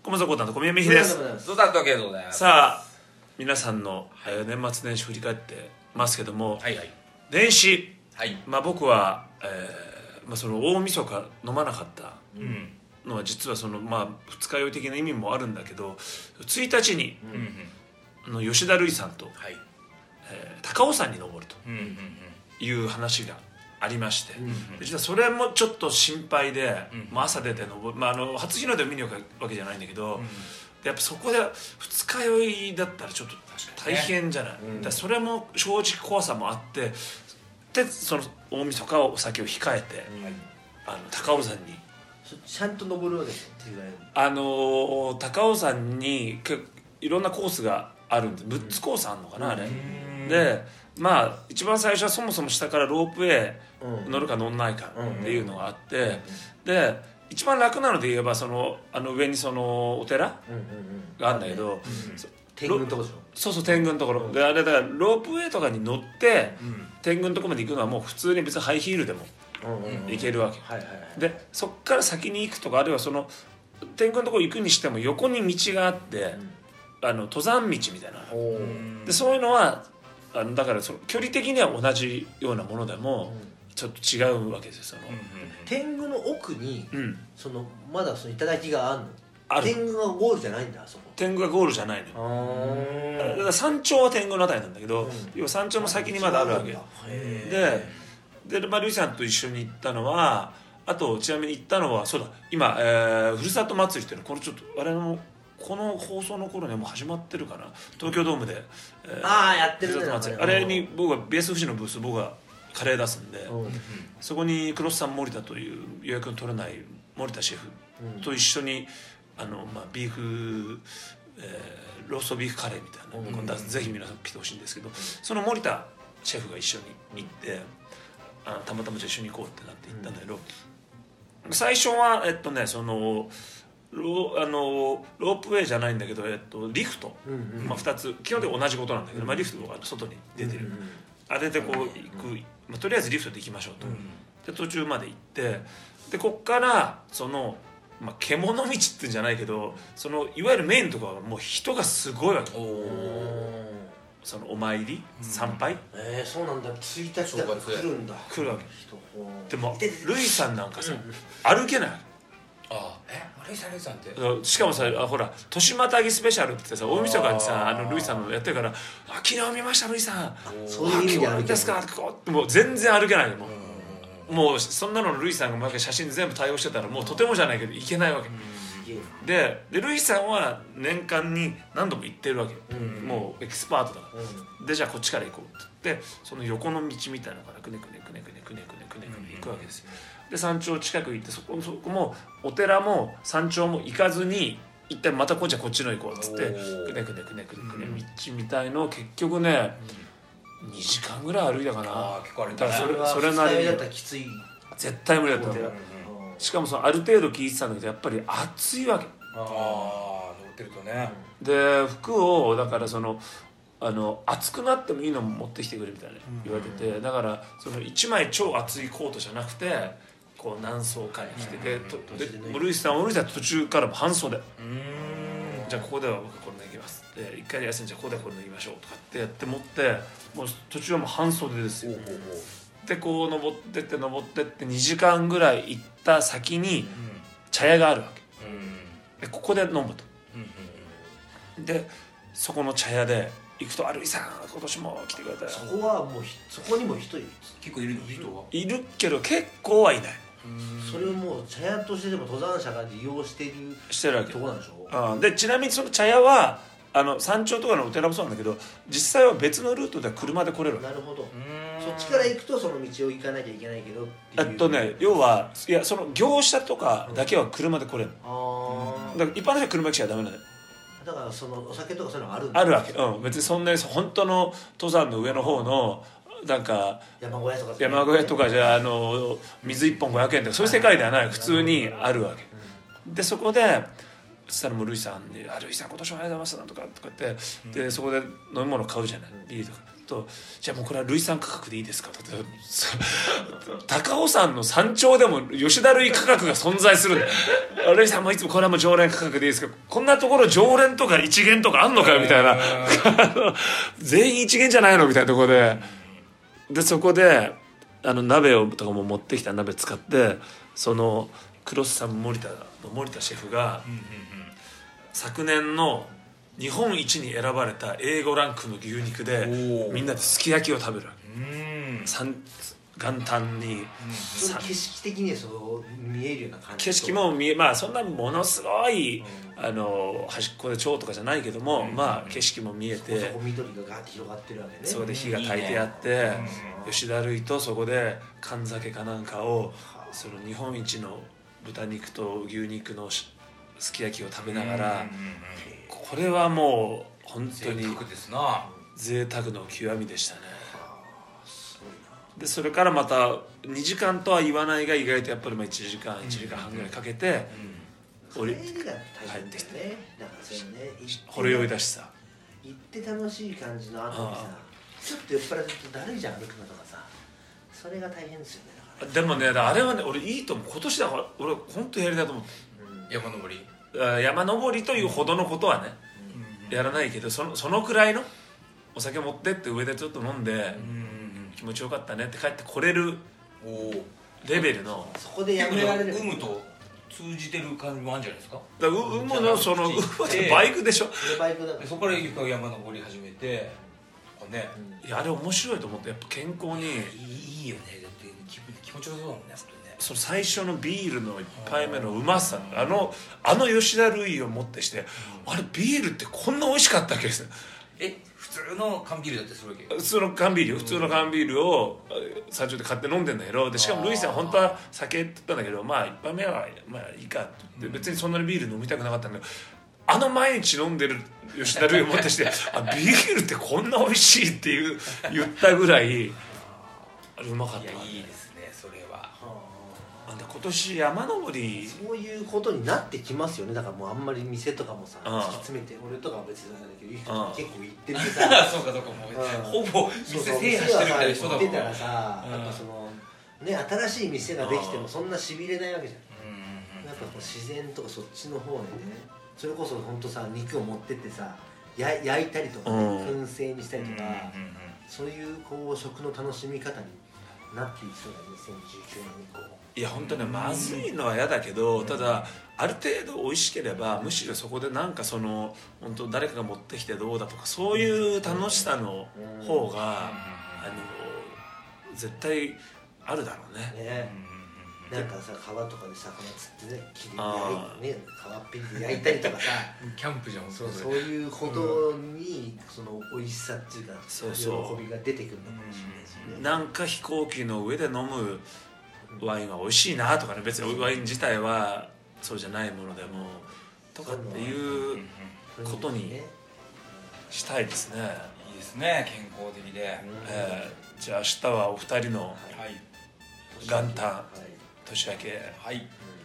小松コタンと小宮美です。 ドタッとけどね。 さあ皆さんの、年末年始振り返ってますけども、 はいはい。 年始、 はい。 僕は、その大晦日飲まなかったうんのは実はその二日酔い的な意味もあるんだけど、1日に、吉田類さんと、 はい。 高尾山に登るという話がありまして、実はそれもちょっと心配で、朝出て登る、初日の出を見に行くわけじゃないんだけど、やっぱそこで二日酔いだったらちょっと大変じゃない、だからそれも正直怖さもあって、でその大晦日お酒を控えて、高尾山にちゃんと登るわけですよ。 高尾山にいろんなコースがあるんで6つコースあるのかな、あれで、一番最初はそもそも下からロープウェイ乗るか乗んないかっていうのがあって、で一番楽なので言えば上にそのお寺があるんだけど、 天狗のとこでしょ。 そう天狗のところで、あれだからロープウェイとかに乗って天狗のところまで行くのはもう普通に別にハイヒールでも行けるわけで、そっから先に行くとか、あるいはその天狗のところ行くにしても横に道があって、登山道みたいなで、そういうのはだからその距離的には同じようなものでもちょっと違うわけですよ。 天狗の奥にまだその頂があるの。天狗がゴールじゃないんだ、あそこ。 天狗がゴールじゃないのよ。だから山頂は天狗のあたりなんだけど、要は山頂の先にまだあるわけで、ルイさんと一緒に行ったのは、あとちなみに行ったのはそうだ、今、ふるさと祭りっていうの、これちょっと我々のこの放送の頃にはもう始まってるかな、東京ドームで、 やってるね。 あれに僕は BS 富士のブース、僕がカレー出すんで、そこに黒須さん森田という予約の取れない森田シェフと一緒にビーフ、ローストビーフカレーみたいな、今度はぜひ皆さん来てほしいんですけど、その森田シェフが一緒に行って、たまたま一緒に行こうってなって行ったんだけど、最初はそのロープウェイじゃないんだけど、リフト、2つ基本的に同じことなんだけど、リフトが外に出てる、あれでこう行く、とりあえずリフトで行きましょうと、で途中まで行って、でこっからその獣道っていうんじゃないけど、そのいわゆるメインのところはもう人がすごいわけ。そのお参り、参拝、 そうなんだ。1日だから来るんだ。 来るわけ。でもルイさんなんかさ、歩けない。 ルイさんってしかもさ、ほら年またぎスペシャルってさ、大晦日にさルイさんのやってるから、昨日見ましたルイさん、 そういう意味で歩けですか、もう全然歩けないよ。もうそんなのルイさんが毎回写真全部対応してたら、もうとてもじゃないけどいけないわけで、ルイさんは年間に何度も行ってるわけ、もうエキスパートだから、でじゃあこっちから行こうって言って、その横の道みたいなのからくねくねくねくねくねくねくねくね行くわけですよ。で山頂近く行って、そこもお寺も山頂も行かずに、一旦またこっちの行こうっつって、くねくねくねくねくね道みたいのを結局ね2時間ぐらい歩いたかな。 結構歩いたね。 それなりにだったらきつい。 絶対無理だったの。しかもある程度聞いてたんだけど、やっぱり暑いわけ。 乗ってるとね。 で服をだから暑くなってもいいのも持ってきてくれみたいな言われてて、だからその1枚超厚いコートじゃなくて、こう何層かに着てて、でルイさん途中からも半袖、じゃあここでは僕これ脱ぎますって、一回休んじゃここでこれ脱ぎましょうとかってやって持って、もう途中はもう半袖ですよ。でこう登ってって2時間ぐらい行った先に茶屋があるわけ、でここで飲むと、でそこの茶屋で行くと、ルイさん今年も来てくれたよ。 そこはもうそこにも人いる。 結構いる人がいるけど結構はいない。 それをもう茶屋としてでも登山者が利用してるわけとこなんでしょ。 でちなみにその茶屋は山頂とかのお寺もそうなんだけど、実際は別のルートで車で来れる。 なるほど。そっちから行くとその道を行かなきゃいけないけどっていう。 要はいや、その業者とかだけは車で来れる。だから一般の人は車来ちゃダメなんだよ。 だからそのお酒とかそういうのがあるんだ。あるわけ。別にそんなに本当の登山の上の方のなんか山小屋とかじゃ水1本500円とかそういう世界ではない、普通にあるわけ。でそこでそしたらもうルイさんに「ルイさん今年はありがとうございます」とか言って、でそこで飲み物買うじゃない、ビールとか。 とじゃあもうこれは類産価格でいいですかと高尾山の山頂でも吉田類価格が存在するんだよ。類さんもいつもこれはもう常連価格でいいですか、こんなところ常連とか一元とかあんのかよみたいな全員一元じゃないのみたいなところでそこで鍋をとかも持ってきた鍋使ってそのクロスさん森田シェフが、昨年の日本一に選ばれた A5 ランクの牛肉でみんなですき焼きを食べる。元旦に、 景色的にそう見えるような感じ。 景色もまあそんなものすごい端っこで蝶とかじゃないけども、まあ景色も見えて、 そこ緑がガーッて広がってるわけね。 そこで火が焚いてあって、吉田類とそこで缶酒かなんかをその日本一の豚肉と牛肉のすき焼きを食べながら、これはもう本当に贅沢の極みでしたね。でそれからまた2時間とは言わないが意外とやっぱり1時間半ぐらいかけて帰りが大変だよね。なんかそれね、 ほろ酔いだしさ、 行って楽しい感じの後にさ、ちょっと酔っ払ってだるいじゃん、歩くのとかさ、それが大変ですよね。だからでもねあれはね俺いいと思う。今年だから俺本当やりたいと思って、山登りというほどのことはね、やらないけどそのくらいのお酒持ってって上でちょっと飲んで、気持ちよかったねって帰ってこれるレベルの、 そこでやめられる有無と通じてる感じもあるんじゃないですか。 だから有無のそのバイクでしょ。 バイクだからそこから山登り始めてとかね、 いやあれ面白いと思って、やっぱ健康にいいよね。だって気持ちよさそうだもんね。 その最初のビールの1杯目のうまさ、あの吉田類をもってして、あれビールってこんな美味しかったっけですね。 普通の缶ビールだってするわけ。 普通の缶ビールを山頂で買って飲んでんだけど、でしかもルイさん本当は酒って言ったんだけど、まあ1杯目はまあいいかって言って、別にそんなにビール飲みたくなかったんだけど、毎日飲んでる吉田類をもってしてビールってこんな美味しいって言ったぐらいあれうまかった。 いやいいですねそれは。 今年山登りそういうことになってきますよね。だからもうあんまり店とかもさ突き詰めて、俺とかは別になんだけど、いい人とか結構行ってるけどさそうかもうほぼ店制覇してるみたいな人だもん。 行ってたらさ、やっぱそのね、新しい店ができてもそんなしびれないわけじゃん。やっぱこう自然とかそっちの方でね、それこそ本当さ肉を持ってってさ焼いたりとかね、燻製にしたりとか、そういうこう食の楽しみ方になっていきそうだね、2019年以降。 いや本当ね、まずいのは嫌だけど、ただある程度美味しければ、むしろそこでなんかその本当誰かが持ってきてどうだとか、そういう楽しさの方が絶対あるだろうね。 なんかさ、川とかで魚釣ってね、切り焼いてね、川っぺりで焼いたりとかさキャンプじゃん。 そういうほどにその美味しさっていうか、喜びが出てくるのかもしれないですよね。 なんか飛行機の上で飲むワインは美味しいなとかね、別にワイン自体はそうじゃないものでもとかっていうことにしたいですね。 いいですね、健康的で。 じゃあ明日はお二人の元旦年明け、 はい